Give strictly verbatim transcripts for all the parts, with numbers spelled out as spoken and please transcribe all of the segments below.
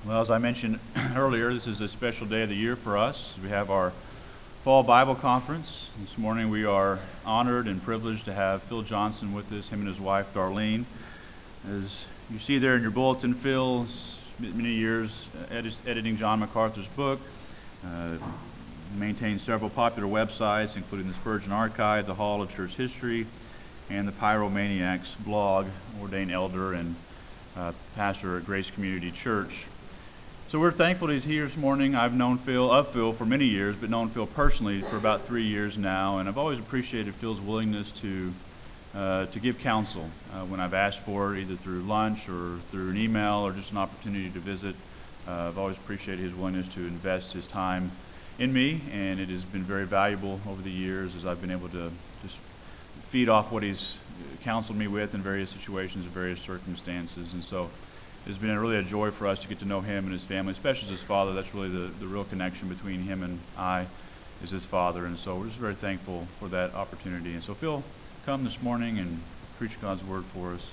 Well, as I mentioned earlier, this is a special day of the year for us. We have our Fall Bible Conference. This morning we are honored and privileged to have Phil Johnson with us, him and his wife Darlene. As you see there in your bulletin, Phil's many years edit- editing John MacArthur's book, uh, maintains several popular websites, including the Spurgeon Archive, the Hall of Church History, and the Pyromaniacs blog, ordained elder and uh, pastor at Grace Community Church. So we're thankful that he's here this morning. I've known Phil, of Phil, for many years, but known Phil personally for about three years now, and I've always appreciated Phil's willingness to uh, to give counsel uh, when I've asked for it, either through lunch or through an email or just an opportunity to visit. Uh, I've always appreciated his willingness to invest his time in me, and it has been very valuable over the years as I've been able to just feed off what he's counseled me with in various situations and various circumstances. And so it's been really a joy for us to get to know him and his family, especially as his father. That's really the, the real connection between him and I, is his father. And so we're just very thankful for that opportunity. And so Phil, come this morning and preach God's word for us.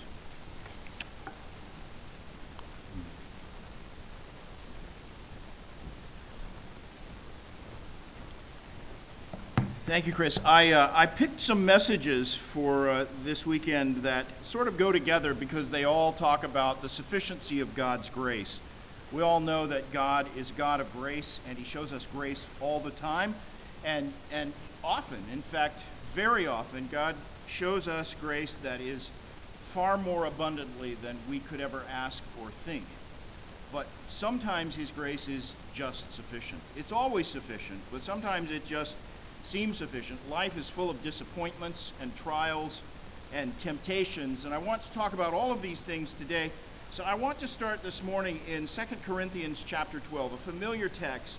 Thank you, Chris. I, uh, I picked some messages for uh, this weekend that sort of go together because they all talk about the sufficiency of God's grace. We all know that God is God of grace, and he shows us grace all the time. And, and often, in fact, very often, God shows us grace that is far more abundantly than we could ever ask or think. But sometimes his grace is just sufficient. It's always sufficient, but sometimes it just seems sufficient. Life is full of disappointments and trials and temptations, and I want to talk about all of these things today. So I want to start this morning in Second Corinthians chapter twelve, a familiar text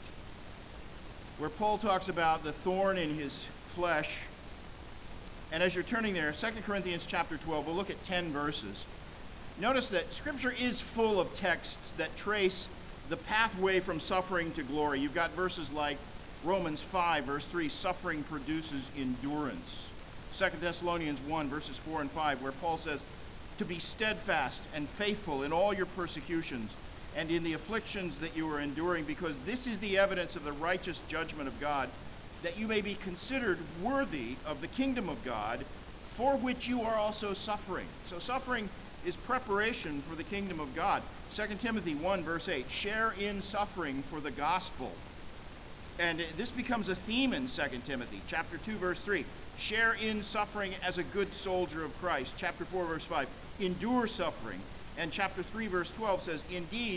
where Paul talks about the thorn in his flesh. And as you're turning there, Second Corinthians chapter twelve, we'll look at ten verses. Notice that Scripture is full of texts that trace the pathway from suffering to glory. You've got verses like Romans five, verse three, suffering produces endurance. Second Thessalonians one, verses four and five, where Paul says, to be steadfast and faithful in all your persecutions and in the afflictions that you are enduring, because this is the evidence of the righteous judgment of God, that you may be considered worthy of the kingdom of God, for which you are also suffering. So suffering is preparation for the kingdom of God. Second Timothy one, verse eight, share in suffering for the gospel. And this becomes a theme in Second Timothy. Chapter two, verse three, share in suffering as a good soldier of Christ. Chapter four, verse five, endure suffering. And chapter three, verse twelve says, indeed,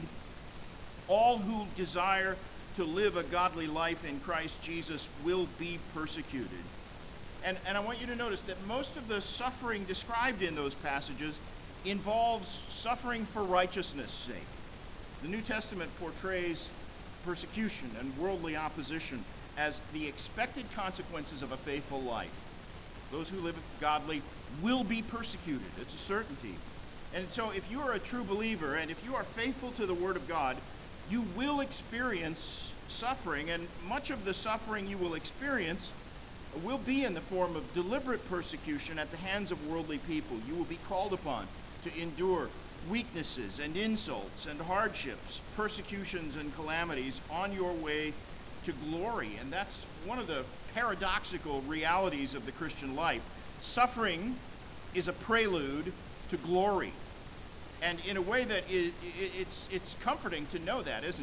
all who desire to live a godly life in Christ Jesus will be persecuted. And, and I want you to notice that most of the suffering described in those passages involves suffering for righteousness' sake. The New Testament portrays persecution and worldly opposition as the expected consequences of a faithful life. Those who live godly will be persecuted. It's a certainty. And so if you are a true believer and if you are faithful to the Word of God, you will experience suffering, and much of the suffering you will experience will be in the form of deliberate persecution at the hands of worldly people. You will be called upon to endure weaknesses and insults and hardships, persecutions and calamities on your way to glory. And that's one of the paradoxical realities of the Christian life. Suffering is a prelude to glory. And in a way that it, it, it's, it's comforting to know that, isn't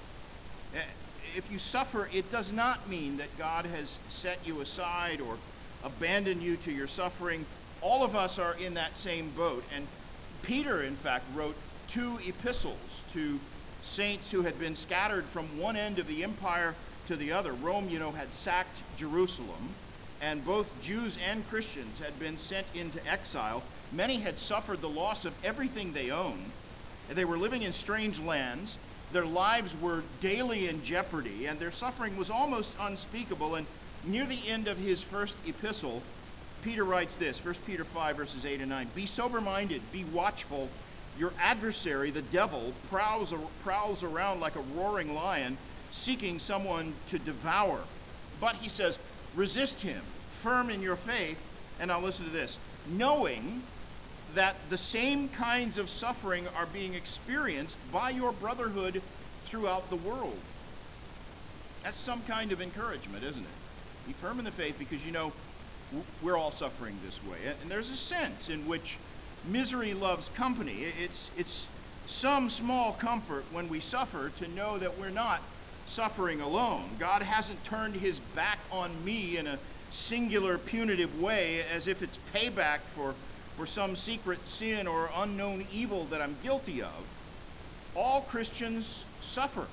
it? If you suffer, it does not mean that God has set you aside or abandoned you to your suffering. All of us are in that same boat. And Peter, in fact, wrote two epistles to saints who had been scattered from one end of the empire to the other. Rome, you know, had sacked Jerusalem, and both Jews and Christians had been sent into exile. Many had suffered the loss of everything they owned, and they were living in strange lands. Their lives were daily in jeopardy, and their suffering was almost unspeakable. And near the end of his first epistle, Peter writes this, First Peter five, verses eight and nine, be sober-minded, be watchful. Your adversary, the devil, prowls, prowls around like a roaring lion, seeking someone to devour. But, he says, resist him, firm in your faith, and now listen to this, knowing that the same kinds of suffering are being experienced by your brotherhood throughout the world. That's some kind of encouragement, isn't it? Be firm in the faith, because you know we're all suffering this way. And there's a sense in which misery loves company. It's, it's some small comfort when we suffer to know that we're not suffering alone. God hasn't turned his back on me in a singular punitive way as if it's payback for, for some secret sin or unknown evil that I'm guilty of. All Christians suffer.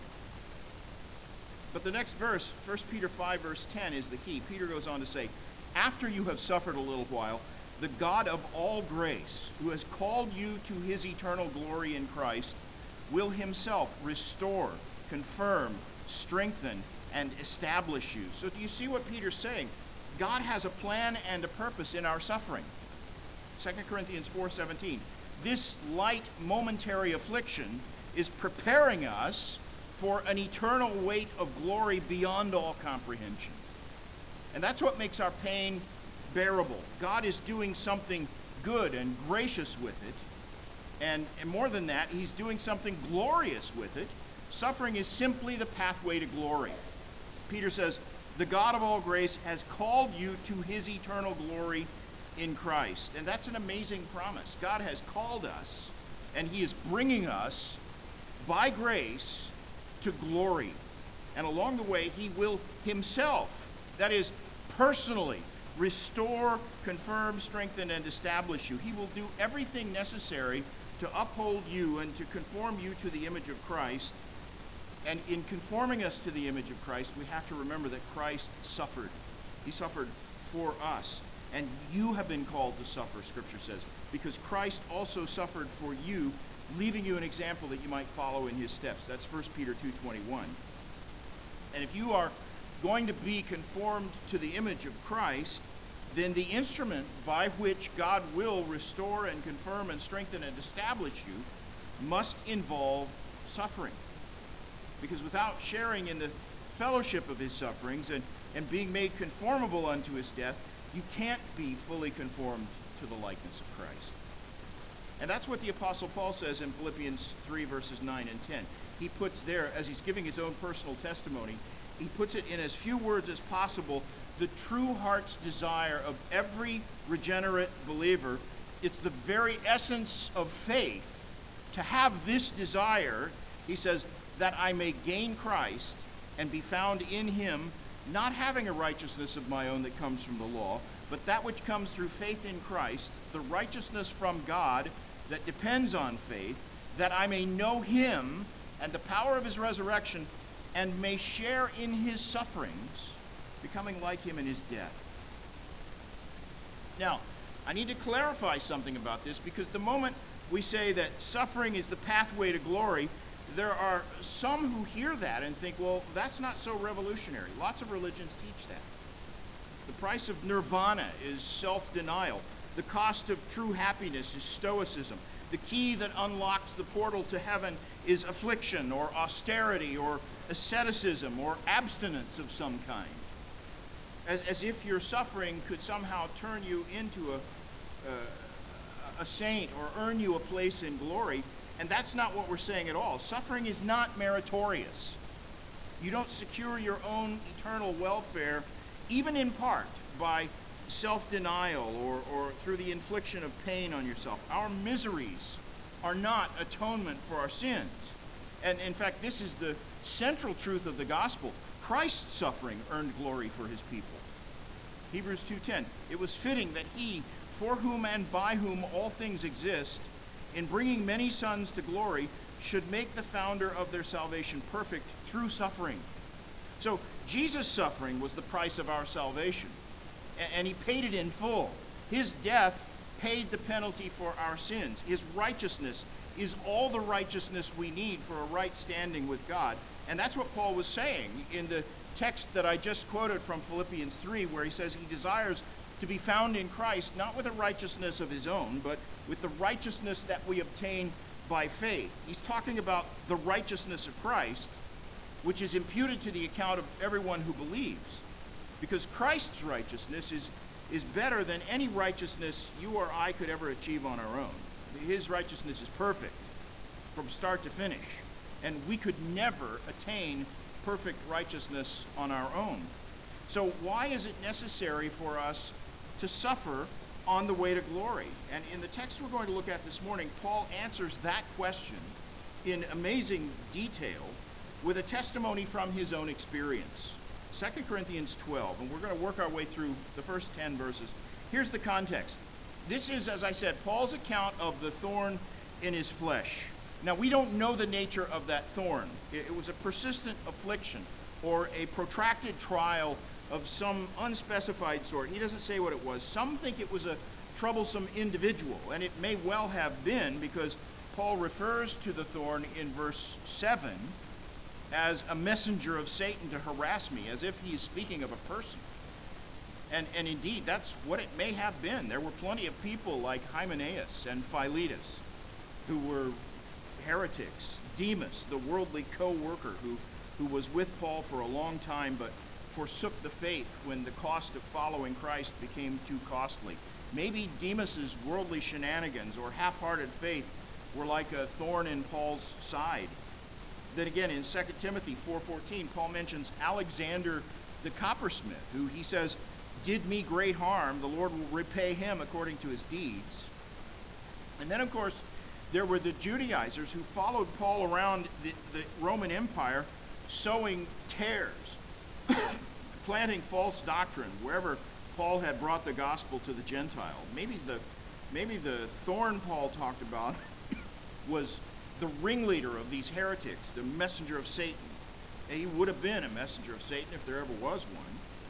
But the next verse, First Peter five, verse ten, is the key. Peter goes on to say, after you have suffered a little while, the God of all grace, who has called you to his eternal glory in Christ, will himself restore, confirm, strengthen, and establish you. So do you see what Peter's saying? God has a plan and a purpose in our suffering. Second Corinthians four seventeen. This light momentary affliction is preparing us for an eternal weight of glory beyond all comprehension. And that's what makes our pain bearable. God is doing something good and gracious with it. And, and more than that, he's doing something glorious with it. Suffering is simply the pathway to glory. Peter says, the God of all grace has called you to his eternal glory in Christ. And that's an amazing promise. God has called us, and he is bringing us by grace to glory. And along the way, he will himself, that is, personally, restore, confirm, strengthen, and establish you. He will do everything necessary to uphold you and to conform you to the image of Christ. And in conforming us to the image of Christ, we have to remember that Christ suffered. He suffered for us. And you have been called to suffer, Scripture says, because Christ also suffered for you, leaving you an example that you might follow in his steps. That's First Peter two twenty-one. And if you are going to be conformed to the image of Christ, then the instrument by which God will restore and confirm and strengthen and establish you must involve suffering. Because without sharing in the fellowship of his sufferings and, and being made conformable unto his death, you can't be fully conformed to the likeness of Christ. And that's what the Apostle Paul says in Philippians three, verses nine and ten. He puts there, as he's giving his own personal testimony, he puts it in as few words as possible, the true heart's desire of every regenerate believer. It's the very essence of faith to have this desire, he says, that I may gain Christ and be found in him, not having a righteousness of my own that comes from the law, but that which comes through faith in Christ, the righteousness from God that depends on faith, that I may know him and the power of his resurrection, and may share in his sufferings, becoming like him in his death. Now, I need to clarify something about this, because the moment we say that suffering is the pathway to glory, there are some who hear that and think, well, that's not so revolutionary. Lots of religions teach that. The price of nirvana is self-denial. The cost of true happiness is stoicism. The key that unlocks the portal to heaven is affliction or austerity or asceticism or abstinence of some kind. As, as if your suffering could somehow turn you into a, uh, a saint or earn you a place in glory. And that's not what we're saying at all. Suffering is not meritorious. You don't secure your own eternal welfare, even in part, by self-denial or, or through the infliction of pain on yourself. Our miseries are not atonement for our sins. And in fact, this is the central truth of the gospel. Christ's suffering earned glory for his people. Hebrews two ten, it was fitting that he, for whom and by whom all things exist, in bringing many sons to glory, should make the founder of their salvation perfect through suffering. So Jesus' suffering was the price of our salvation, and he paid it in full. His death paid the penalty for our sins. His righteousness is all the righteousness we need for a right standing with God. And that's what Paul was saying in the text that I just quoted from Philippians three, where he says he desires to be found in Christ, not with a righteousness of his own, but with the righteousness that we obtain by faith. He's talking about the righteousness of Christ, which is imputed to the account of everyone who believes. Because Christ's righteousness is, is better than any righteousness you or I could ever achieve on our own. His righteousness is perfect from start to finish. and we could never attain perfect righteousness on our own. So why is it necessary for us to suffer on the way to glory? And in the text we're going to look at this morning, Paul answers that question in amazing detail with a testimony from his own experience. Second Corinthians twelve, and we're going to work our way through the first ten verses. Here's the context. This is, as I said, Paul's account of the thorn in his flesh. Now, we don't know the nature of that thorn. It, it was a persistent affliction or a protracted trial of some unspecified sort. He doesn't say what it was. Some think it was a troublesome individual, and it may well have been, because Paul refers to the thorn in verse seven as a messenger of Satan to harass me, as if he is speaking of a person. And, and indeed, that's what it may have been. There were plenty of people like Hymenaeus and Philetus who were heretics. Demas, the worldly co-worker who, who was with Paul for a long time but forsook the faith when the cost of following Christ became too costly. Maybe Demas's worldly shenanigans or half-hearted faith were like a thorn in Paul's side. Then again, in Second Timothy four fourteen, Paul mentions Alexander the coppersmith, who he says did me great harm. The Lord will repay him according to his deeds. And then, of course, there were the Judaizers who followed Paul around the, the Roman Empire, sowing tares, planting false doctrine wherever Paul had brought the gospel to the Gentile. Maybe the, maybe the thorn Paul talked about was the ringleader of these heretics, the messenger of Satan. And he would have been a messenger of Satan if there ever was one.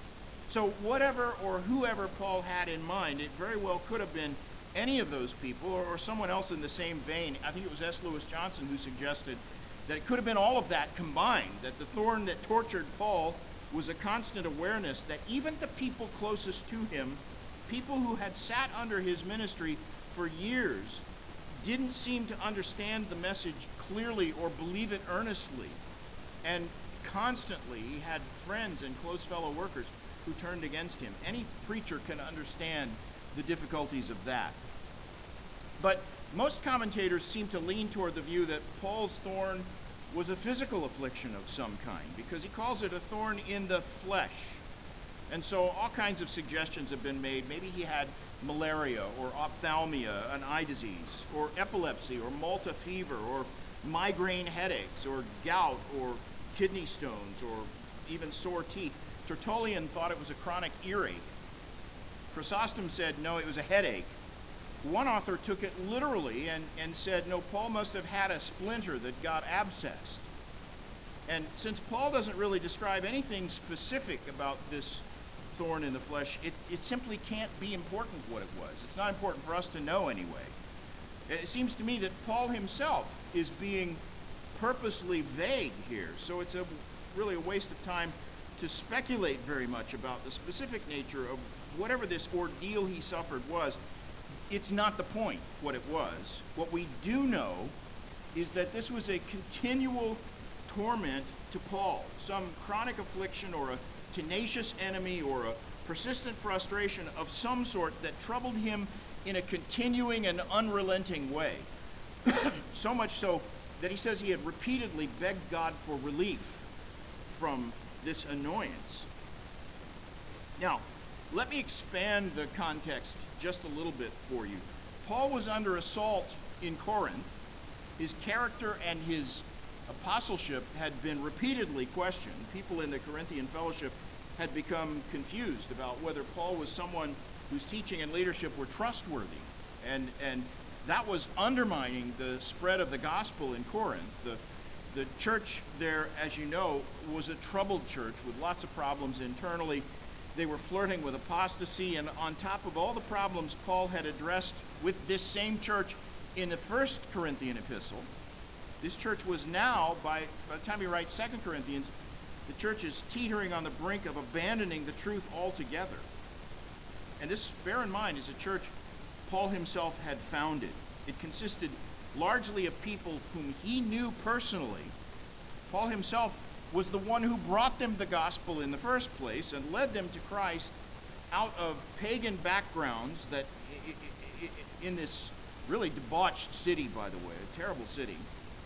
So whatever or whoever Paul had in mind, it very well could have been any of those people or, or someone else in the same vein. I think it was S. Lewis Johnson who suggested that it could have been all of that combined, that the thorn that tortured Paul was a constant awareness that even the people closest to him, people who had sat under his ministry for years, didn't seem to understand the message clearly or believe it earnestly. And constantly he had friends and close fellow workers who turned against him. Any preacher can understand the difficulties of that. But most commentators seem to lean toward the view that Paul's thorn was a physical affliction of some kind, because he calls it a thorn in the flesh. And so all kinds of suggestions have been made. Maybe he had malaria or ophthalmia, an eye disease, or epilepsy, or Malta fever, or migraine headaches, or gout, or kidney stones, or even sore teeth. Tertullian thought it was a chronic earache. Chrysostom said, no, it was a headache. One author took it literally and, and said, no, Paul must have had a splinter that got abscessed. And since Paul doesn't really describe anything specific about this thorn in the flesh, it, it simply can't be important what it was. It's not important for us to know anyway. It seems to me that Paul himself is being purposely vague here, so it's a, really a waste of time to speculate very much about the specific nature of whatever this ordeal he suffered was. It's not the point what it was. What we do know is that this was a continual torment to Paul, some chronic affliction or a tenacious enemy or a persistent frustration of some sort that troubled him in a continuing and unrelenting way. So much so that he says he had repeatedly begged God for relief from this annoyance. Now, let me expand the context just a little bit for you. Paul was under assault in Corinth. His character and his apostleship had been repeatedly questioned. People in the Corinthian fellowship had become confused about whether Paul was someone whose teaching and leadership were trustworthy. And, and that was undermining the spread of the gospel in Corinth. The, the church there, as you know, was a troubled church with lots of problems internally. They were flirting with apostasy, and on top of all the problems Paul had addressed with this same church in the first Corinthian epistle, this church was now, by, by the time he writes Second Corinthians, the church is teetering on the brink of abandoning the truth altogether. And this, bear in mind, is a church Paul himself had founded. It consisted largely of people whom he knew personally. Paul himself was the one who brought them the gospel in the first place and led them to Christ out of pagan backgrounds that in this really debauched city, by the way, a terrible city.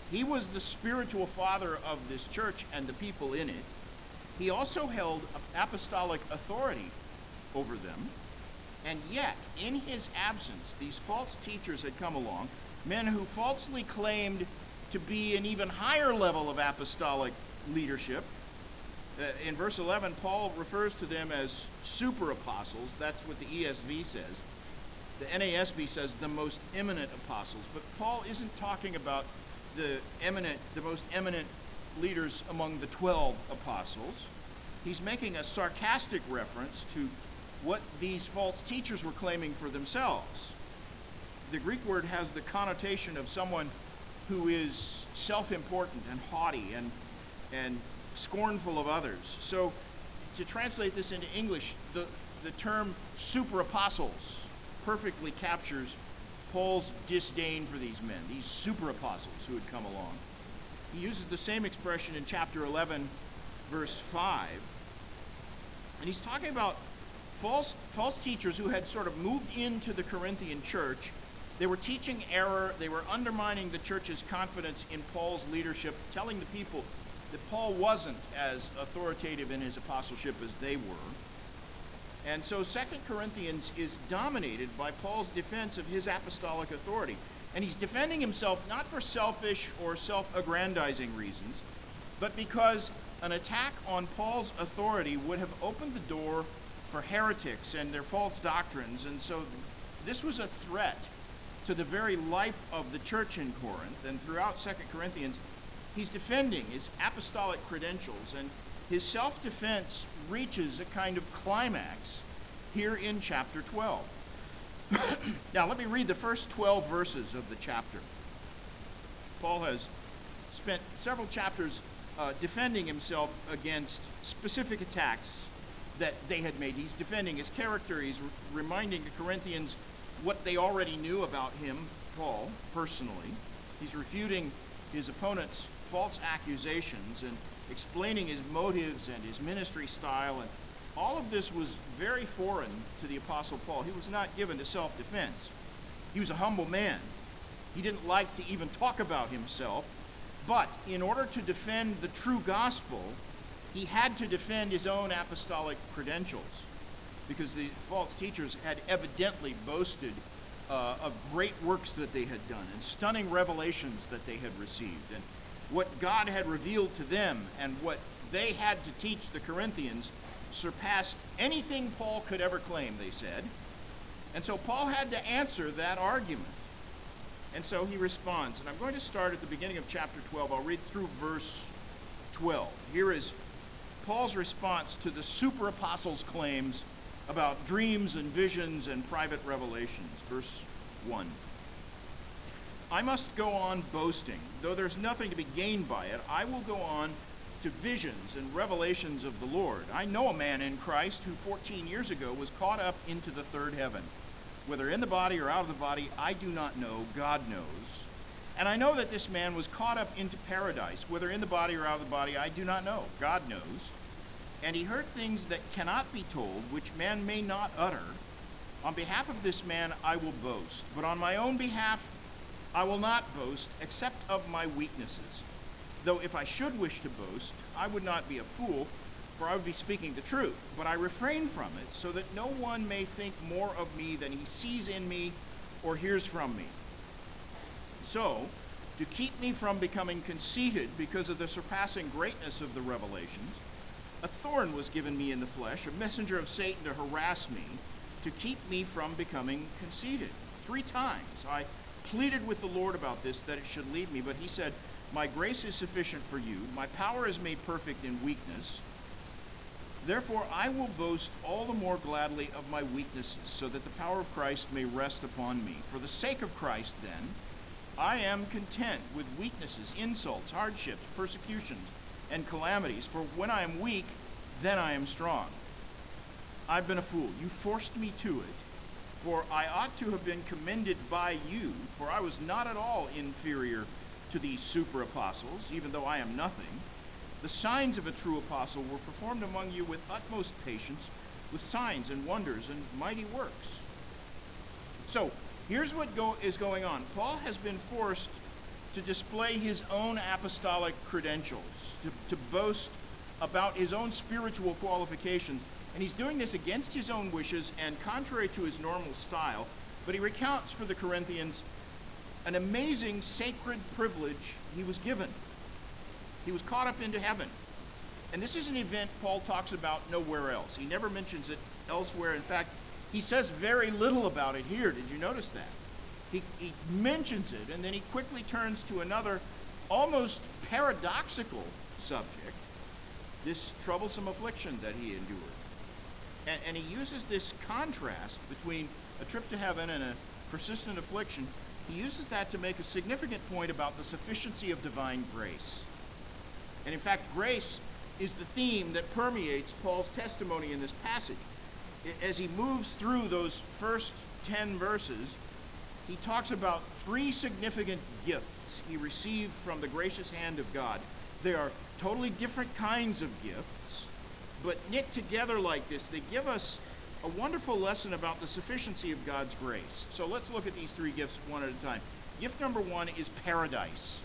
He was the spiritual father of this church and the people in it. He also held apostolic authority over them. And yet, in his absence, these false teachers had come along, men who falsely claimed to be an even higher level of apostolic leadership. Uh, in verse eleven, Paul refers to them as super apostles. That's what the E S V says. The N A S B says the most eminent apostles. But Paul isn't talking about the eminent, the most eminent leaders among the twelve apostles. He's making a sarcastic reference to what these false teachers were claiming for themselves. The Greek word has the connotation of someone who is self-important and haughty and and scornful of others. So to translate this into English, the, the term super apostles perfectly captures Paul's disdain for these men, these super apostles who had come along. He uses the same expression in chapter eleven, verse five. And he's talking about false, false teachers who had sort of moved into the Corinthian church. They were teaching error. They were undermining the church's confidence in Paul's leadership, telling the people that Paul wasn't as authoritative in his apostleship as they were. And so Second Corinthians is dominated by Paul's defense of his apostolic authority. And he's defending himself not for selfish or self-aggrandizing reasons, but because an attack on Paul's authority would have opened the door for heretics and their false doctrines. And so this was a threat to the very life of the church in Corinth. And throughout Second Corinthians, he's defending his apostolic credentials, and his self-defense reaches a kind of climax here in chapter twelve. Now, let me read the first twelve verses of the chapter. Paul has spent several chapters uh, defending himself against specific attacks that they had made. He's defending his character. He's re- reminding the Corinthians what they already knew about him, Paul, personally. He's refuting his opponent's false accusations and explaining his motives and his ministry style. And all of this was very foreign to the Apostle Paul. He was not given to self-defense. He was a humble man. He didn't like to even talk about himself. But in order to defend the true gospel, he had to defend his own apostolic credentials, because the false teachers had evidently boasted uh, of great works that they had done and stunning revelations that they had received, and what God had revealed to them and what they had to teach the Corinthians surpassed anything Paul could ever claim, they said. And so Paul had to answer that argument. And so he responds. And I'm going to start at the beginning of chapter twelve. I'll read through verse twelve. Here is Paul's response to the super apostles' claims about dreams and visions and private revelations. Verse one. I must go on boasting, though there's nothing to be gained by it. I will go on to visions and revelations of the Lord. I know a man in Christ who fourteen years ago was caught up into the third heaven. Whether in the body or out of the body, I do not know. God knows. And I know that this man was caught up into paradise. Whether in the body or out of the body, I do not know. God knows. And he heard things that cannot be told, which man may not utter. On behalf of this man I will boast, but on my own behalf I will not boast, except of my weaknesses. Though if I should wish to boast, I would not be a fool, for I would be speaking the truth. But I refrain from it, so that no one may think more of me than he sees in me or hears from me. So, to keep me from becoming conceited because of the surpassing greatness of the revelations, a thorn was given me in the flesh, a messenger of Satan to harass me, to keep me from becoming conceited. Three times I pleaded with the Lord about this, that it should leave me, but he said, my grace is sufficient for you. My power is made perfect in weakness. Therefore I will boast all the more gladly of my weaknesses, so that the power of Christ may rest upon me. For the sake of Christ, then, I am content with weaknesses, insults, hardships, persecutions, and calamities. For when I am weak, then I am strong. I've been a fool. You forced me to it. For I ought to have been commended by you, for I was not at all inferior to these super apostles, even though I am nothing. The signs of a true apostle were performed among you with utmost patience, with signs and wonders and mighty works. So, here's what go- is going on. Paul has been forced to display his own apostolic credentials, to, to boast about his own spiritual qualifications. And he's doing this against his own wishes and contrary to his normal style. But he recounts for the Corinthians an amazing sacred privilege he was given. He was caught up into heaven. And this is an event Paul talks about nowhere else. He never mentions it elsewhere. In fact, he says very little about it here. Did you notice that? He, he mentions it, and then he quickly turns to another almost paradoxical subject, this troublesome affliction that he endured. And, and he uses this contrast between a trip to heaven and a persistent affliction. He uses that to make a significant point about the sufficiency of divine grace. And in fact, grace is the theme that permeates Paul's testimony in this passage. As he moves through those first ten verses, he talks about three significant gifts he received from the gracious hand of God. They are totally different kinds of gifts, but knit together like this, they give us a wonderful lesson about the sufficiency of God's grace. So let's look at these three gifts one at a time. Gift number one is paradise.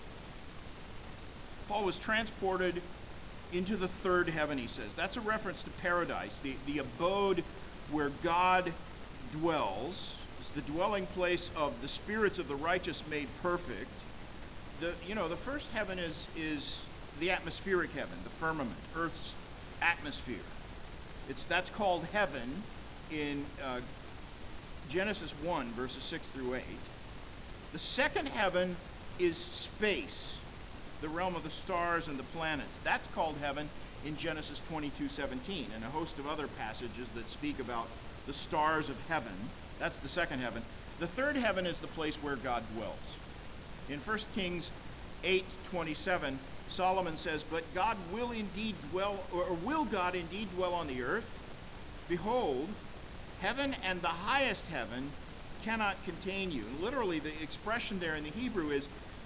Paul was transported into the third heaven, he says. That's a reference to paradise, the, the abode where God dwells. It's the dwelling place of the spirits of the righteous made perfect. The, you know, the first heaven is, is the atmospheric heaven, the firmament, Earth's atmosphere. It's, that's called heaven in uh, Genesis one, verses six through eight. The second heaven is space, the realm of the stars and the planets. That's called heaven in Genesis twenty-two seventeen, and a host of other passages that speak about the stars of heaven. That's the second heaven. The third heaven is the place where God dwells. In First Kings eight twenty-seven, Solomon says, "But God will indeed dwell, or will God indeed dwell on the earth? Behold, heaven and the highest heaven cannot contain you." And literally, the expression there in the Hebrew is,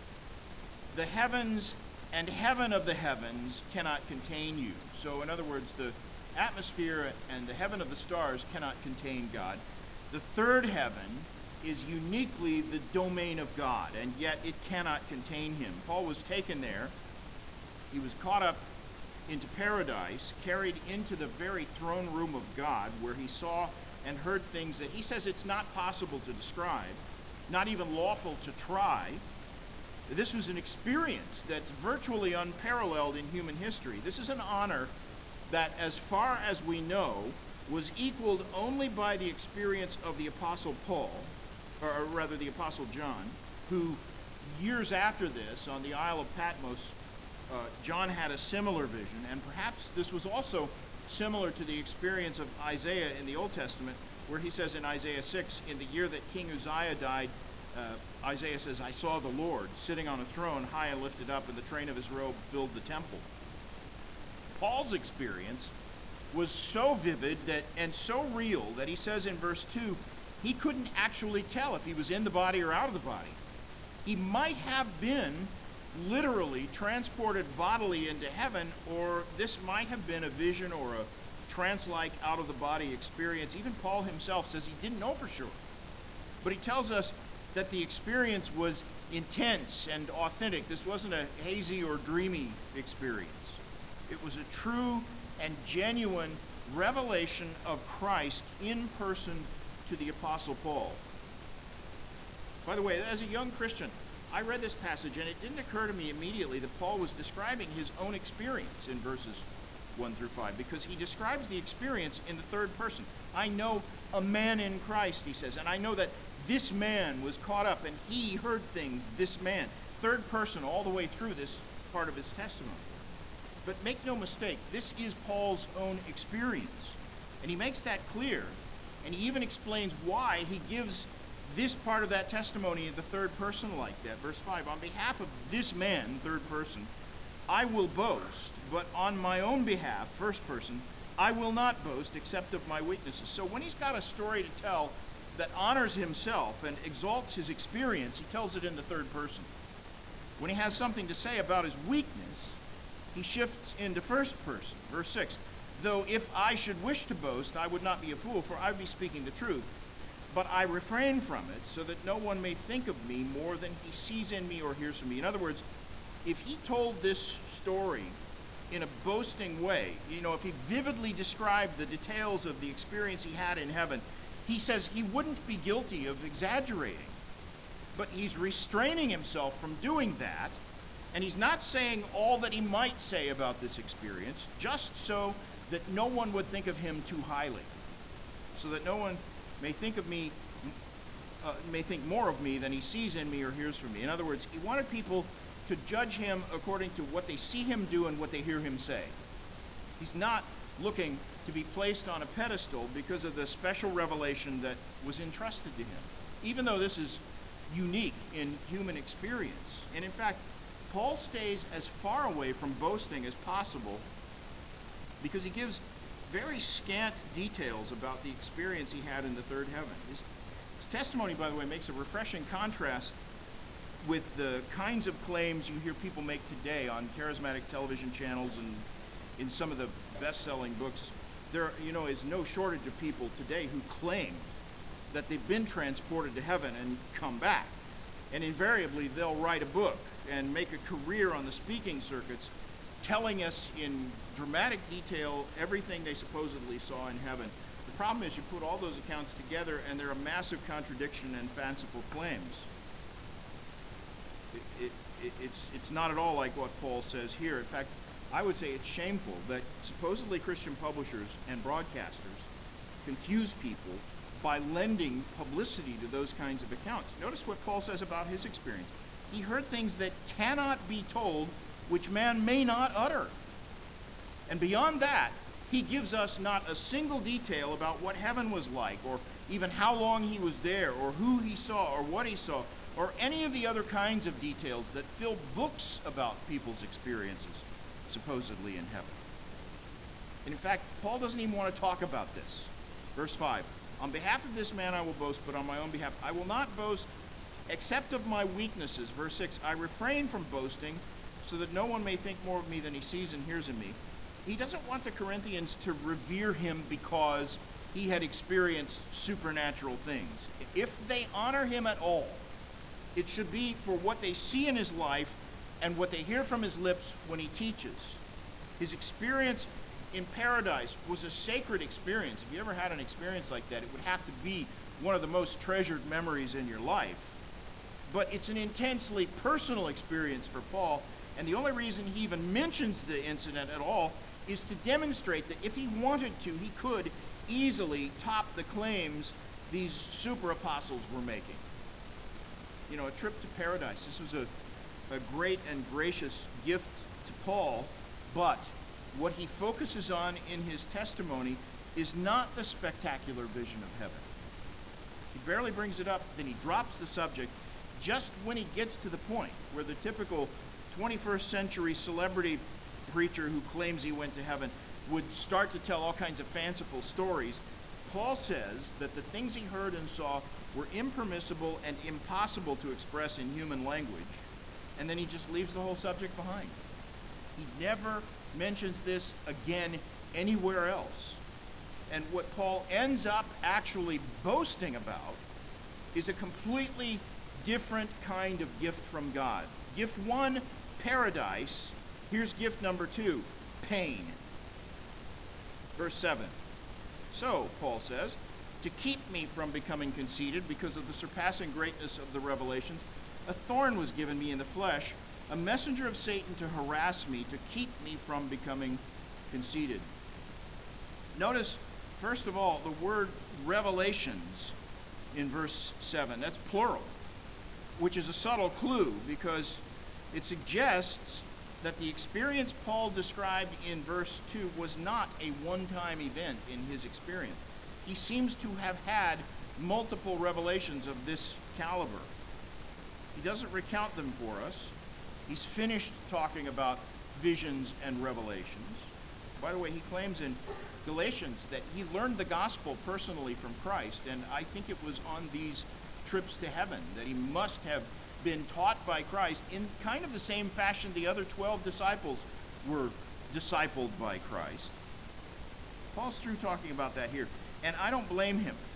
the heavens and heaven of the heavens cannot contain you. So in other words, the atmosphere and the heaven of the stars cannot contain God. The third heaven is uniquely the domain of God, and yet it cannot contain him. Paul was taken there. He was caught up into paradise, carried into the very throne room of God, where he saw and heard things that he says it's not possible to describe, not even lawful to try. This was an experience that's virtually unparalleled in human history. This is an honor that, as far as we know, was equaled only by the experience of the Apostle Paul, or rather the Apostle John, who years after this, on the Isle of Patmos, uh, John had a similar vision, and perhaps this was also similar to the experience of Isaiah in the Old Testament, where he says in Isaiah six, in the year that King Uzziah died, Uh, Isaiah says, "I saw the Lord sitting on a throne, high and lifted up, and the train of his robe filled the temple." Paul's experience was so vivid that and so real that he says in verse two, he couldn't actually tell if he was in the body or out of the body. He might have been literally transported bodily into heaven, or this might have been a vision or a trance-like out-of-the-body experience. Even Paul himself says he didn't know for sure. But he tells us that the experience was intense and authentic. This wasn't a hazy or dreamy experience. It was a true and genuine revelation of Christ in person to the Apostle Paul. By the way, as a young Christian, I read this passage and it didn't occur to me immediately that Paul was describing his own experience in verses one through five, because he describes the experience in the third person. I know a man in Christ, he says, and I know that this man was caught up and he heard things, this man. Third person all the way through this part of his testimony. But make no mistake, this is Paul's own experience. And he makes that clear, and he even explains why he gives this part of that testimony in the third person like that. Verse five, "On behalf of this man," third person, "I will boast, but on my own behalf," first person, "I will not boast except of my weaknesses." So when he's got a story to tell that honors himself and exalts his experience, he tells it in the third person. When he has something to say about his weakness, he shifts into first person. Verse six, "Though if I should wish to boast, I would not be a fool, for I would be speaking the truth. but I refrain from it so that no one may think of me more than he sees in me or hears from me. In other words, if he told this story in a boasting way, you know, if he vividly described the details of the experience he had in heaven, he says he wouldn't be guilty of exaggerating. But he's restraining himself from doing that, and he's not saying all that he might say about this experience, just so that no one would think of him too highly, so that no one may think of me, uh, may think more of me than he sees in me or hears from me. In other words, he wanted people to judge him according to what they see him do and what they hear him say. He's not looking to be placed on a pedestal because of the special revelation that was entrusted to him, even though this is unique in human experience. And in fact, Paul stays as far away from boasting as possible because he gives very scant details about the experience he had in the third heaven. His, his testimony, by the way, makes a refreshing contrast with the kinds of claims you hear people make today on charismatic television channels and in some of the best-selling books. There, you know, is no shortage of people today who claim that they've been transported to heaven and come back. And invariably, they'll write a book and make a career on the speaking circuits, telling us in dramatic detail everything they supposedly saw in heaven. The problem is you put all those accounts together and they're a massive contradiction and fanciful claims. It, it, it, it's, it's not at all like what Paul says here. In fact, I would say it's shameful that supposedly Christian publishers and broadcasters confuse people by lending publicity to those kinds of accounts. Notice what Paul says about his experience. He heard things that cannot be told, which man may not utter. And beyond that, he gives us not a single detail about what heaven was like, or even how long he was there, or who he saw, or what he saw, or any of the other kinds of details that fill books about people's experiences, supposedly in heaven. And in fact, Paul doesn't even want to talk about this. Verse five, on behalf of this man I will boast, but on my own behalf I will not boast except of my weaknesses. Verse six, I refrain from boasting so that no one may think more of me than he sees and hears in me. He doesn't want the Corinthians to revere him because he had experienced supernatural things. If they honor him at all, it should be for what they see in his life and what they hear from his lips when he teaches. His experience in paradise was a sacred experience. If you ever had an experience like that, it would have to be one of the most treasured memories in your life. But it's an intensely personal experience for Paul, and the only reason he even mentions the incident at all is to demonstrate that if he wanted to, he could easily top the claims these super apostles were making. You know, a trip to paradise. This was a, a great and gracious gift to Paul, but what he focuses on in his testimony is not the spectacular vision of heaven. He barely brings it up, then he drops the subject just when he gets to the point where the typical twenty-first century celebrity preacher who claims he went to heaven would start to tell all kinds of fanciful stories. Paul says that the things he heard and saw were impermissible and impossible to express in human language, and then he just leaves the whole subject behind. He never mentions this again anywhere else. And what Paul ends up actually boasting about is a completely different kind of gift from God. Gift one, paradise. Here's gift number two, pain. Verse seven. So, Paul says, to keep me from becoming conceited because of the surpassing greatness of the revelations, a thorn was given me in the flesh, a messenger of Satan to harass me, to keep me from becoming conceited. Notice, first of all, the word revelations in verse seven. That's plural, which is a subtle clue because it suggests that the experience Paul described in verse two was not a one-time event in his experience. He seems to have had multiple revelations of this caliber. He doesn't recount them for us. He's finished talking about visions and revelations. By the way, he claims in Galatians that he learned the gospel personally from Christ, and I think it was on these trips to heaven that he must have been taught by Christ in kind of the same fashion the other twelve disciples were discipled by Christ. Paul's through talking about that here, and I don't blame him.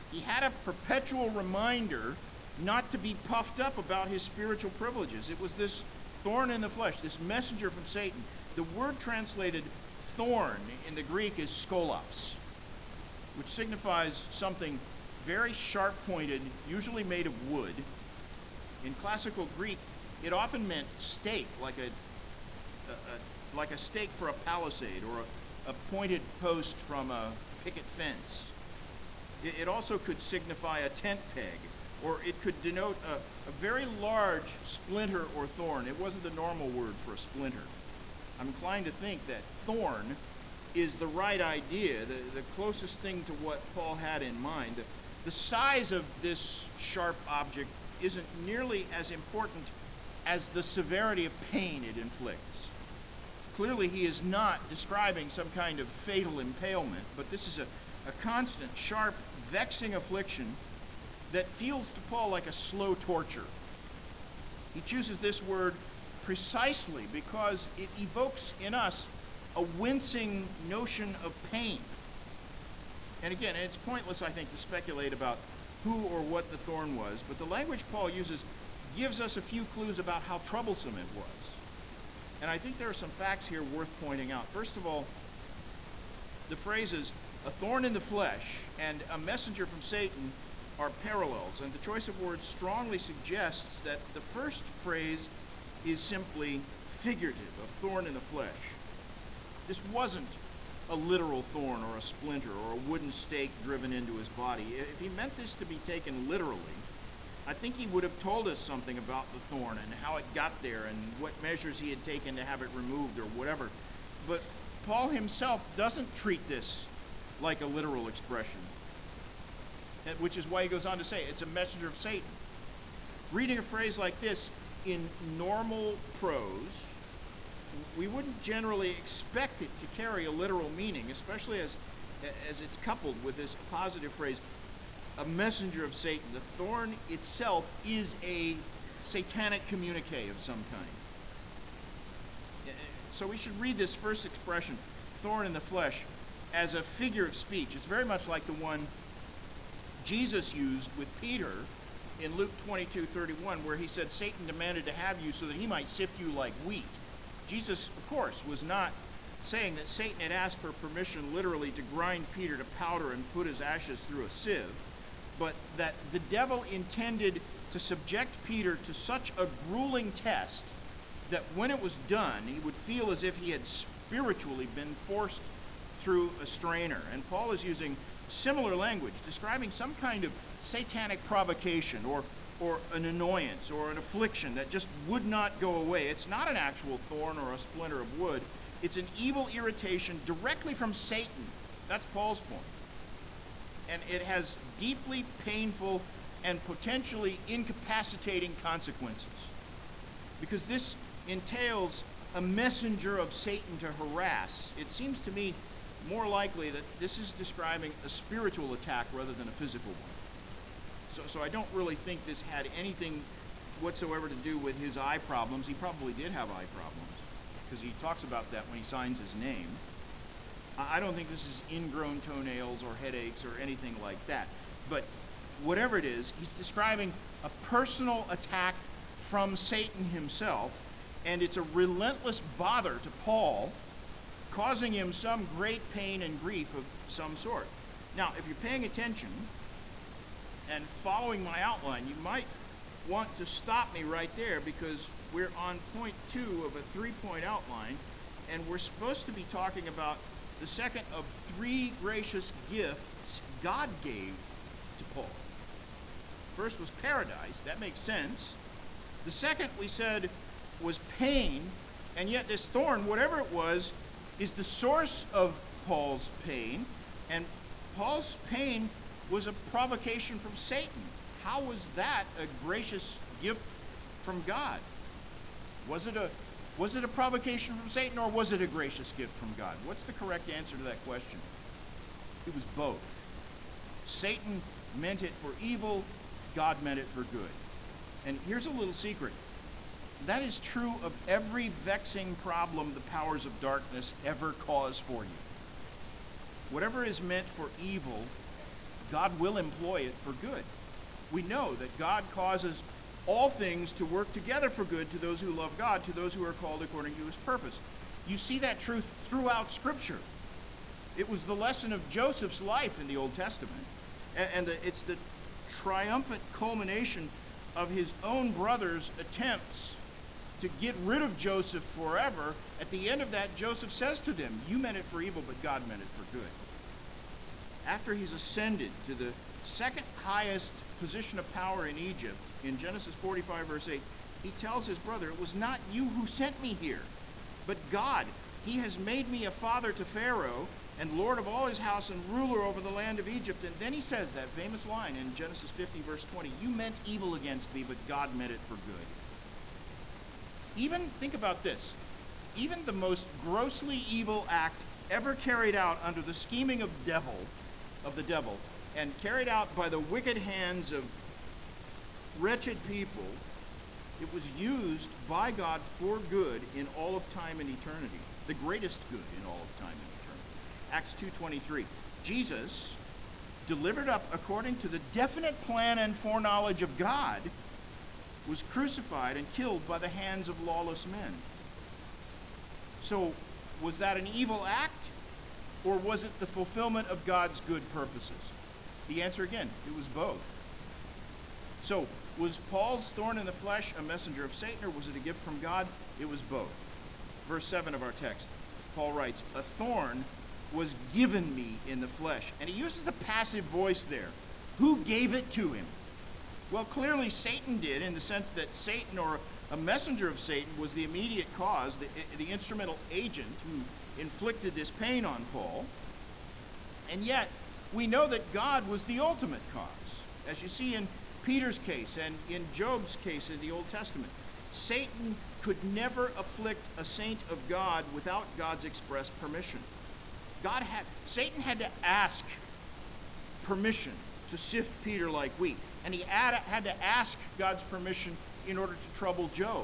He had a perpetual reminder not to be puffed up about his spiritual privileges. It was this thorn in the flesh, this messenger from Satan. The word translated thorn in the Greek is skolos, which signifies something very sharp-pointed, usually made of wood. In classical Greek, it often meant stake, like a, a, a like a stake for a palisade, or a, a pointed post from a picket fence. It, it also could signify a tent peg, or it could denote a, a very large splinter or thorn. It wasn't the normal word for a splinter. I'm inclined to think that thorn is the right idea, the, the closest thing to what Paul had in mind. The, the size of this sharp object isn't nearly as important as the severity of pain it inflicts. Clearly, he is not describing some kind of fatal impalement, but this is a, a constant, sharp, vexing affliction that feels to Paul like a slow torture. He chooses this word precisely because it evokes in us a wincing notion of pain. And again, it's pointless, I think, to speculate about who or what the thorn was, but the language Paul uses gives us a few clues about how troublesome it was. And I think there are some facts here worth pointing out. First of all, the phrases a thorn in the flesh and a messenger from Satan are parallels, and the choice of words strongly suggests that the first phrase is simply figurative, a thorn in the flesh. This wasn't a literal thorn or a splinter or a wooden stake driven into his body. If he meant this to be taken literally, I think he would have told us something about the thorn and how it got there and what measures he had taken to have it removed or whatever. But Paul himself doesn't treat this like a literal expression, which is why he goes on to say it's a messenger of Satan. Reading a phrase like this in normal prose, we wouldn't generally expect it to carry a literal meaning, especially as, as it's coupled with this positive phrase, a messenger of Satan. The thorn itself is a satanic communique of some kind. So we should read this first expression, thorn in the flesh, as a figure of speech. It's very much like the one Jesus used with Peter in Luke twenty-two thirty-one, where he said Satan demanded to have you so that he might sift you like wheat. Jesus, of course, was not saying that Satan had asked for permission literally to grind Peter to powder and put his ashes through a sieve, but that the devil intended to subject Peter to such a grueling test that when it was done, he would feel as if he had spiritually been forced through a strainer. And Paul is using similar language, describing some kind of satanic provocation or or an annoyance or an affliction that just would not go away. It's not an actual thorn or a splinter of wood. It's an evil irritation directly from Satan. That's Paul's point. And it has deeply painful and potentially incapacitating consequences, because this entails a messenger of Satan to harass. It seems to me more likely that this is describing a spiritual attack rather than a physical one. So, so I don't really think this had anything whatsoever to do with his eye problems. He probably did have eye problems, because he talks about that when he signs his name. I don't think this is ingrown toenails or headaches or anything like that. But whatever it is, he's describing a personal attack from Satan himself, and it's a relentless bother to Paul, causing him some great pain and grief of some sort. Now, if you're paying attention and following my outline, you might want to stop me right there, because we're on point two of a three-point outline, and we're supposed to be talking about the second of three gracious gifts God gave to Paul. First was paradise. That makes sense. The second, we said, was pain, and yet this thorn, whatever it was, is the source of Paul's pain, and Paul's pain was a provocation from Satan. How was that a gracious gift from God? Was it a was it a provocation from Satan, or was it a gracious gift from God? What's the correct answer to that question? It was both. Satan meant it for evil, God meant it for good. And here's a little secret. That is true of every vexing problem the powers of darkness ever cause for you. Whatever is meant for evil, God will employ it for good. We know that God causes all things to work together for good to those who love God, to those who are called according to his purpose. You see that truth throughout Scripture. It was the lesson of Joseph's life in the Old Testament. And the, it's the triumphant culmination of his own brothers' attempts to get rid of Joseph forever. At the end of that, Joseph says to them, you meant it for evil, but God meant it for good. After he's ascended to the second highest position of power in Egypt, in Genesis forty-five, verse eight, he tells his brother, it was not you who sent me here, but God. He has made me a father to Pharaoh, and lord of all his house, and ruler over the land of Egypt. And then he says that famous line in Genesis fifty, verse twenty, you meant evil against me, but God meant it for good. Even, think about this, even the most grossly evil act ever carried out under the scheming of devil, of the devil, and carried out by the wicked hands of wretched people, it was used by God for good in all of time and eternity. The greatest good in all of time and eternity. Acts two twenty-three. Jesus, delivered up according to the definite plan and foreknowledge of God, was crucified and killed by the hands of lawless men. So, was that an evil act, or was it the fulfillment of God's good purposes? The answer again, it was both. So, was Paul's thorn in the flesh a messenger of Satan, or was it a gift from God? It was both. Verse seven of our text, Paul writes, a thorn was given me in the flesh. And he uses the passive voice there. Who gave it to him? Well, clearly Satan did, in the sense that Satan, or a messenger of Satan, was the immediate cause, the, the instrumental agent who inflicted this pain on Paul. And yet, we know that God was the ultimate cause, as you see in Peter's case and in Job's case in the Old Testament. Satan could never afflict a saint of God without God's express permission. God had, Satan had to ask permission to sift Peter like wheat. And he had, had to ask God's permission in order to trouble Job.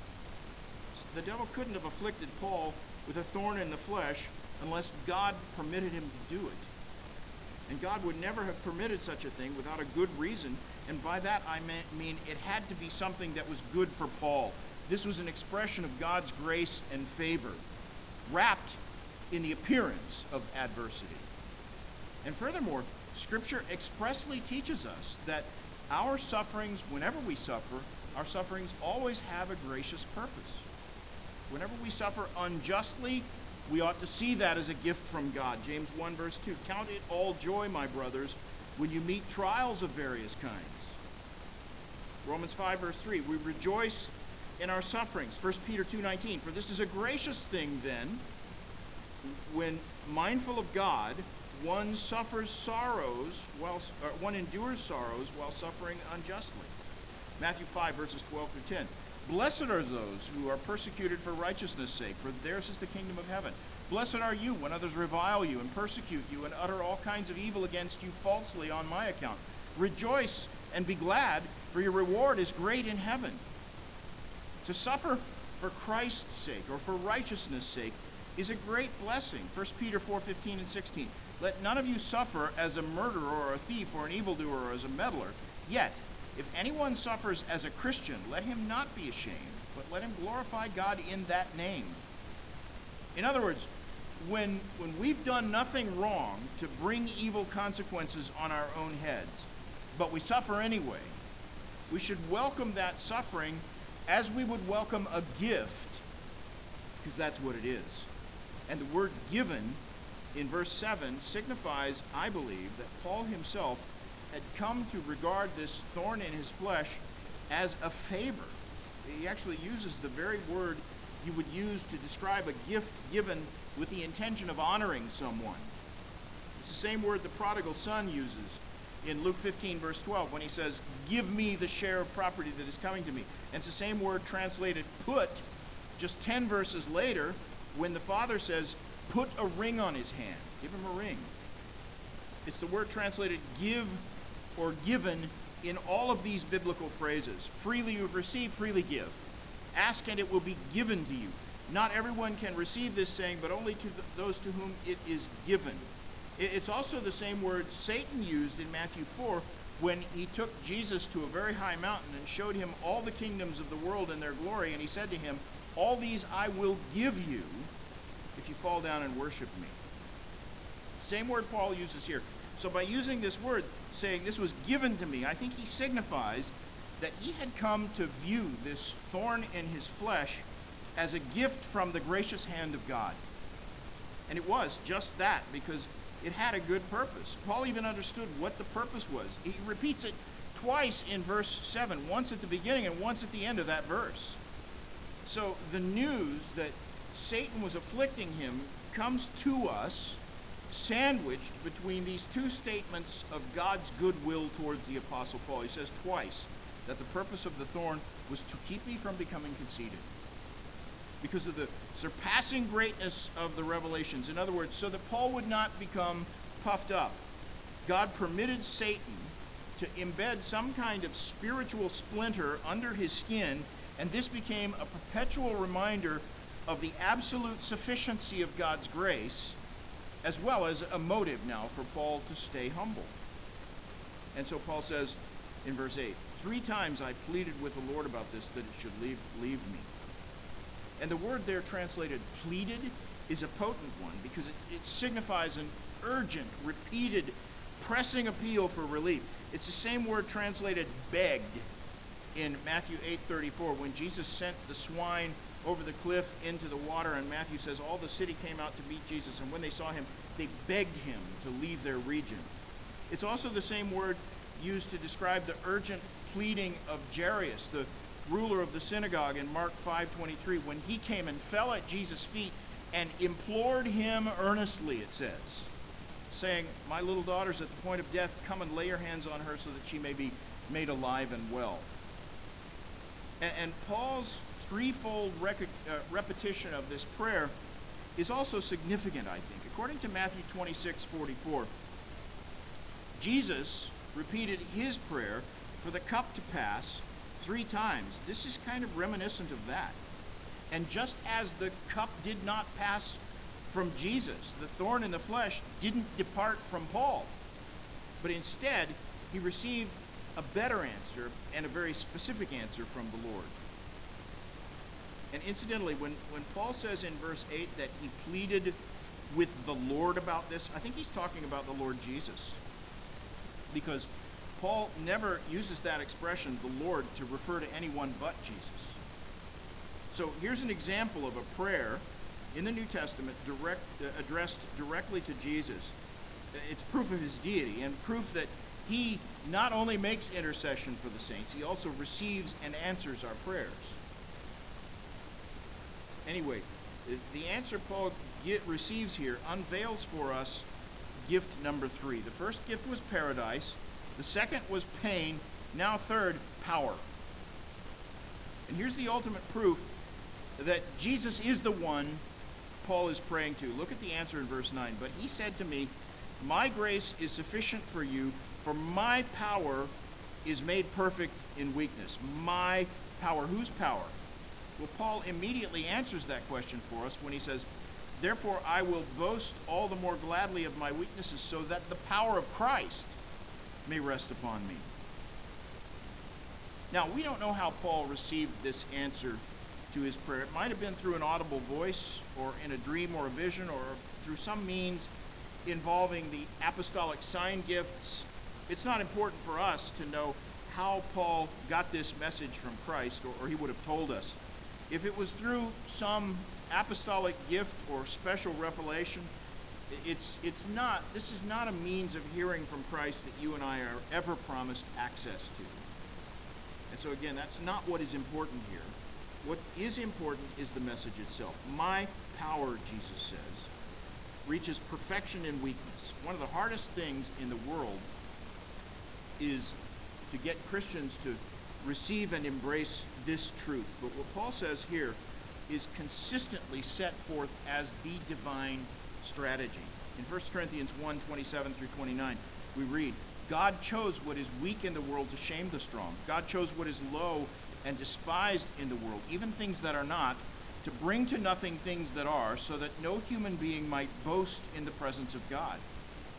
The devil couldn't have afflicted Paul with a thorn in the flesh unless God permitted him to do it. And God would never have permitted such a thing without a good reason. And by that I mean it had to be something that was good for Paul. This was an expression of God's grace and favor, wrapped in the appearance of adversity. And furthermore, Scripture expressly teaches us that our sufferings, whenever we suffer, our sufferings always have a gracious purpose. Whenever we suffer unjustly, we ought to see that as a gift from God. James one, verse two, count it all joy, my brothers, when you meet trials of various kinds. Romans five, verse three, we rejoice in our sufferings. First Peter two nineteen, for this is a gracious thing then, when mindful of God, one suffers sorrows while or one endures sorrows while suffering unjustly. Matthew five, verses twelve through ten. Blessed are those who are persecuted for righteousness' sake, for theirs is the kingdom of heaven. Blessed are you when others revile you and persecute you and utter all kinds of evil against you falsely on my account. Rejoice and be glad, for your reward is great in heaven. To suffer for Christ's sake or for righteousness' sake is a great blessing. First Peter four, fifteen and sixteen. Let none of you suffer as a murderer or a thief or an evildoer or as a meddler. Yet, if anyone suffers as a Christian, let him not be ashamed, but let him glorify God in that name. In other words, when, when we've done nothing wrong to bring evil consequences on our own heads, but we suffer anyway, we should welcome that suffering as we would welcome a gift, because that's what it is. And the word given in verse seven signifies, I believe, that Paul himself had come to regard this thorn in his flesh as a favor. He actually uses the very word you would use to describe a gift given with the intention of honoring someone. It's the same word the prodigal son uses in Luke fifteen, verse twelve, when he says, give me the share of property that is coming to me. And it's the same word translated put just ten verses later when the father says, put a ring on his hand. Give him a ring. It's the word translated give or given in all of these biblical phrases. Freely you have received, freely give. Ask and it will be given to you. Not everyone can receive this saying, but only to the, those to whom it is given. It's also the same word Satan used in Matthew four when he took Jesus to a very high mountain and showed him all the kingdoms of the world and their glory, and he said to him, "All these I will give you if you fall down and worship me." Same word Paul uses here. So by using this word, saying this was given to me, I think he signifies that he had come to view this thorn in his flesh as a gift from the gracious hand of God. And it was just that, because it had a good purpose. Paul even understood what the purpose was. He repeats it twice in verse seven, once at the beginning and once at the end of that verse. So the news that Satan was afflicting him comes to us sandwiched between these two statements of God's goodwill towards the Apostle Paul. He says twice that the purpose of the thorn was to keep me from becoming conceited, because of the surpassing greatness of the revelations. In other words, so that Paul would not become puffed up. God permitted Satan to embed some kind of spiritual splinter under his skin, and this became a perpetual reminder of the absolute sufficiency of God's grace, as well as a motive now for Paul to stay humble. And so Paul says in verse eight, "Three times I pleaded with the Lord about this, that it should leave, leave me." And the word there translated pleaded is a potent one, because it, it signifies an urgent, repeated, pressing appeal for relief. It's the same word translated begged in Matthew eight thirty-four, when Jesus sent the swine over the cliff into the water, and Matthew says all the city came out to meet Jesus, and when they saw him, they begged him to leave their region. It's also the same word used to describe the urgent pleading of Jairus, the ruler of the synagogue, in Mark five twenty-three, when he came and fell at Jesus' feet and implored him earnestly, it says, saying, "My little daughter's at the point of death. Come and lay your hands on her so that she may be made alive and well." And, and Paul's threefold rec- uh, repetition of this prayer is also significant, I think. According to Matthew twenty-six forty-four, Jesus repeated his prayer for the cup to pass three times. This is kind of reminiscent of that. And just as the cup did not pass from Jesus, the thorn in the flesh didn't depart from Paul, but instead he received a better answer, and a very specific answer, from the Lord. And incidentally, when, when Paul says in verse eight that he pleaded with the Lord about this, I think he's talking about the Lord Jesus, because Paul never uses that expression, the Lord, to refer to anyone but Jesus. So here's an example of a prayer in the New Testament direct, uh, addressed directly to Jesus. It's proof of his deity, and proof that he not only makes intercession for the saints, he also receives and answers our prayers. Anyway, the answer Paul get, receives here unveils for us gift number three. The first gift was paradise. The second was pain. Now third, power. And here's the ultimate proof that Jesus is the one Paul is praying to. Look at the answer in verse nine. "But he said to me, my grace is sufficient for you, for my power is made perfect in weakness." My power. Whose power? Well, Paul immediately answers that question for us when he says, "Therefore I will boast all the more gladly of my weaknesses, so that the power of Christ may rest upon me." Now, we don't know how Paul received this answer to his prayer. It might have been through an audible voice, or in a dream or a vision, or through some means involving the apostolic sign gifts. It's not important for us to know how Paul got this message from Christ, or, or he would have told us. If it was through some apostolic gift or special revelation, it's it's not, this is not a means of hearing from Christ that you and I are ever promised access to. And so again, that's not what is important here. What is important is the message itself. My power, Jesus says, reaches perfection in weakness. One of the hardest things in the world is to get Christians to receive and embrace this truth. But what Paul says here is consistently set forth as the divine strategy. In First Corinthians one, twenty-seven through twenty-nine, we read, "God chose what is weak in the world to shame the strong. God chose what is low and despised in the world, even things that are not, to bring to nothing things that are, so that no human being might boast in the presence of God.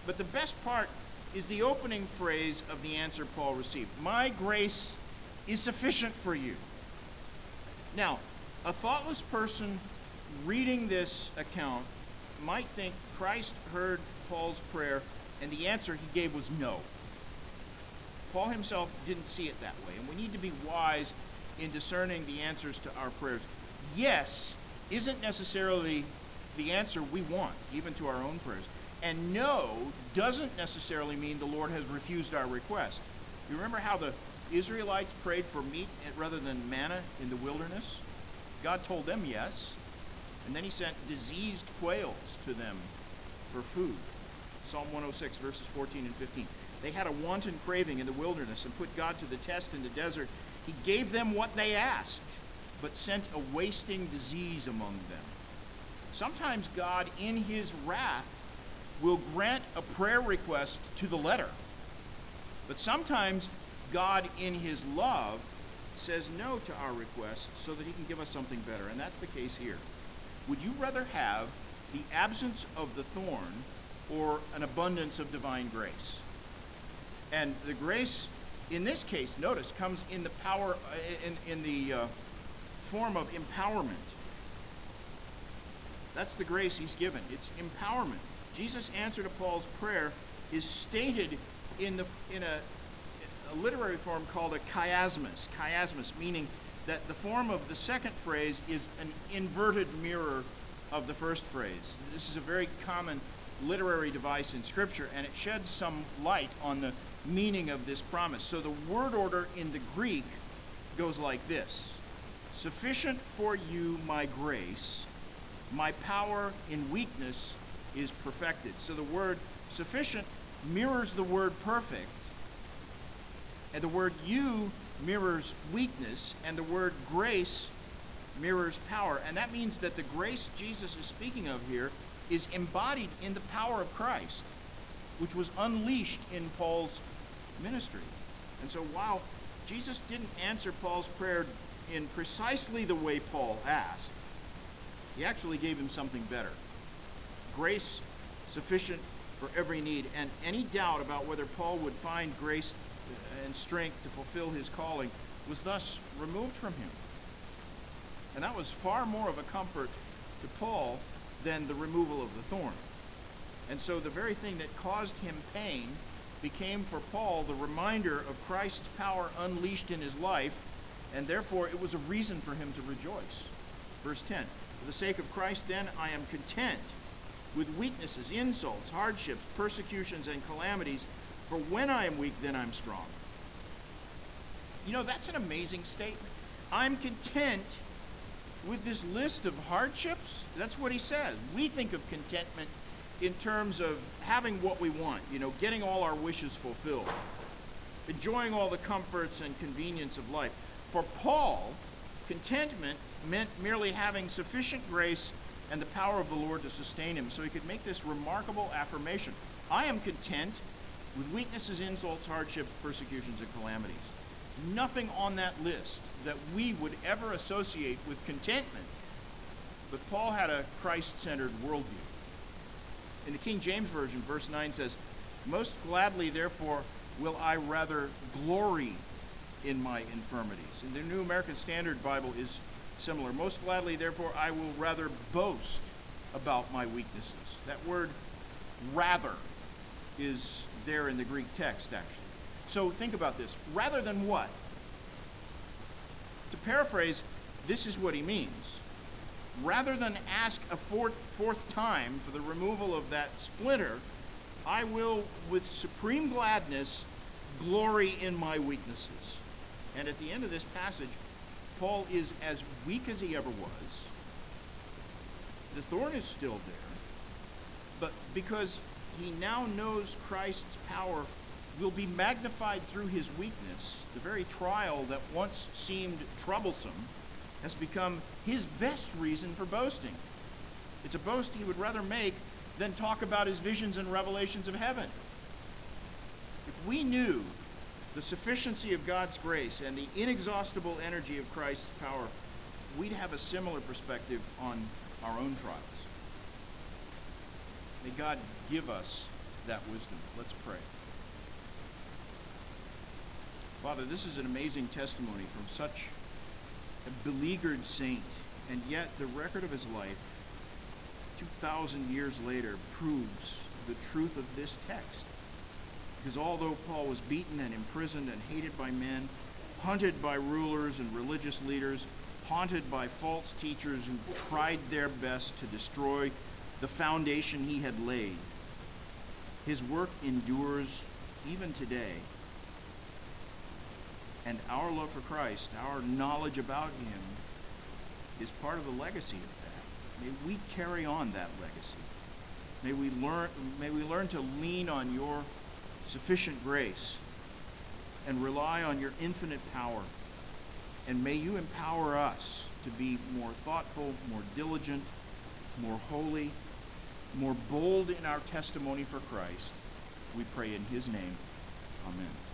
But the best part is the opening phrase of the answer Paul received. My grace is sufficient for you. Now, a thoughtless person reading this account might think Christ heard Paul's prayer and the answer he gave was no. Paul himself didn't see it that way, and we need to be wise in discerning the answers to our prayers. Yes isn't necessarily the answer we want, even to our own prayers. And no doesn't necessarily mean the Lord has refused our request. You remember how the Israelites prayed for meat rather than manna in the wilderness? God told them yes, and then he sent diseased quails to them for food. Psalm one oh six, verses fourteen and fifteen. They had a wanton craving in the wilderness and put God to the test in the desert. He gave them what they asked, but sent a wasting disease among them. Sometimes God, in his wrath, will grant a prayer request to the letter. But sometimes God, in his love, says no to our request so that he can give us something better. And that's the case here. Would you rather have the absence of the thorn or an abundance of divine grace? And the grace, in this case, notice, comes in the power, in, in the uh, form of empowerment. That's the grace he's given. It's empowerment. Jesus' answer to Paul's prayer is stated in, the, in a, a literary form called a chiasmus. Chiasmus, meaning that the form of the second phrase is an inverted mirror of the first phrase. This is a very common literary device in Scripture, and it sheds some light on the meaning of this promise. So the word order in the Greek goes like this: sufficient for you my grace, my power in weakness is perfected. So the word sufficient mirrors the word perfect, and the word you mirrors weakness, and the word grace mirrors power. And that means that the grace Jesus is speaking of here is embodied in the power of Christ, which was unleashed in Paul's ministry. And so while Jesus didn't answer Paul's prayer in precisely the way Paul asked, he actually gave him something better. Grace sufficient for every need. And any doubt about whether Paul would find grace and strength to fulfill his calling was thus removed from him. And that was far more of a comfort to Paul than the removal of the thorn. And so the very thing that caused him pain became for Paul the reminder of Christ's power unleashed in his life, and therefore it was a reason for him to rejoice. Verse ten, for the sake of Christ then I am content with weaknesses, insults, hardships, persecutions, and calamities, for when I am weak, then I'm strong. You know, that's an amazing statement. I'm content with this list of hardships. That's what he says. We think of contentment in terms of having what we want, you know, getting all our wishes fulfilled, enjoying all the comforts and convenience of life. For Paul, contentment meant merely having sufficient grace and the power of the Lord to sustain him. So he could make this remarkable affirmation: I am content with weaknesses, insults, hardships, persecutions, and calamities. Nothing on that list that we would ever associate with contentment. But Paul had a Christ-centered worldview. In the King James Version, verse nine says, most gladly, therefore, will I rather glory in my infirmities. And the New American Standard Bible is similar. Most gladly, therefore, I will rather boast about my weaknesses. That word rather is there in the Greek text, actually. So think about this. Rather than what? To paraphrase, this is what he means. Rather than ask a fourth, fourth time for the removal of that splinter, I will, with supreme gladness, glory in my weaknesses. And at the end of this passage, Paul is as weak as he ever was. The thorn is still there, but because he now knows Christ's power will be magnified through his weakness, the very trial that once seemed troublesome has become his best reason for boasting. It's a boast he would rather make than talk about his visions and revelations of heaven. If we knew the sufficiency of God's grace and the inexhaustible energy of Christ's power, we'd have a similar perspective on our own trials. May God give us that wisdom. Let's pray. Father, this is an amazing testimony from such a beleaguered saint, and yet the record of his life, two thousand years later, proves the truth of this text. Because although Paul was beaten and imprisoned and hated by men, hunted by rulers and religious leaders, haunted by false teachers who tried their best to destroy the foundation he had laid, his work endures even today. And our love for Christ, our knowledge about him, is part of the legacy of that. May we carry on that legacy. May we learn, may we learn to lean on your sufficient grace and rely on your infinite power. And may you empower us to be more thoughtful, more diligent, more holy, more bold in our testimony for Christ. We pray in his name. Amen.